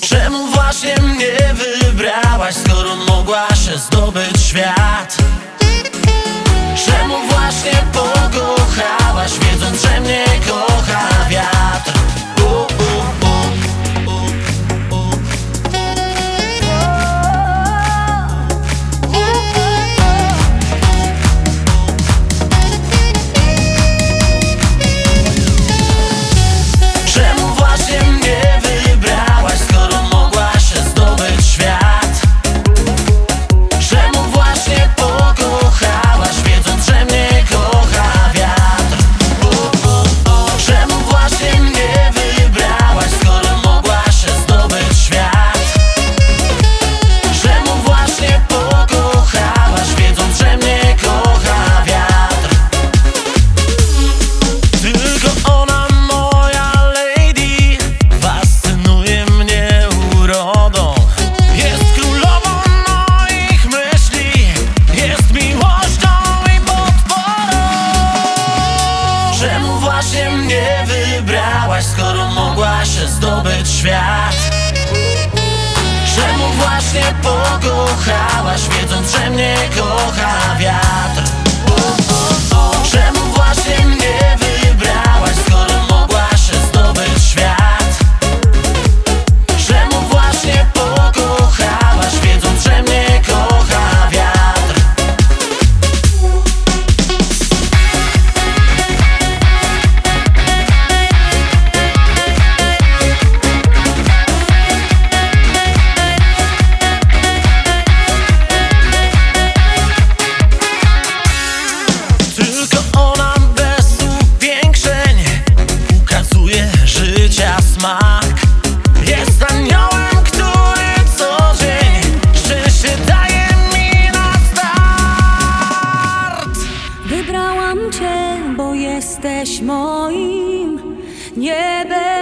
Czemu właśnie mnie wybrałaś, skoro mogłaś zdobyć świat? Czemu właśnie pokochałaś, wiedząc, że mnie kocha wiatr? Czemu właśnie mnie wybrałaś, skoro mogłaś zdobyć świat? Czemu właśnie pokochałaś, wiedząc, że mnie kocha wiatr? Czemu właśnie mnie wybrałaś, skoro mogłaś zdobyć świat? Czemu właśnie pokochałaś, wiedząc, że mnie kocha wiatr? Tylko ona, moja lady, fascynuje mnie urodą. Jest królową moich myśli, jest miłością i podporą. Czemu właśnie mnie wybrałaś, skoro mogłaś zdobyć świat? Czemu właśnie pokochałaś, wiedząc, że mnie kocha wiatr? Czemu właśnie mnie wybrałaś, skoro mogłaś zdobyć świat? Czemu właśnie pokochałaś, wiedząc, że mnie kocha wiatr? Tylko ona bez upiększeń ukazuje życia smak. Jest aniołem, który co dzień szczęście daje mi na start. Wybrałam cię, bo jesteś moim niebem.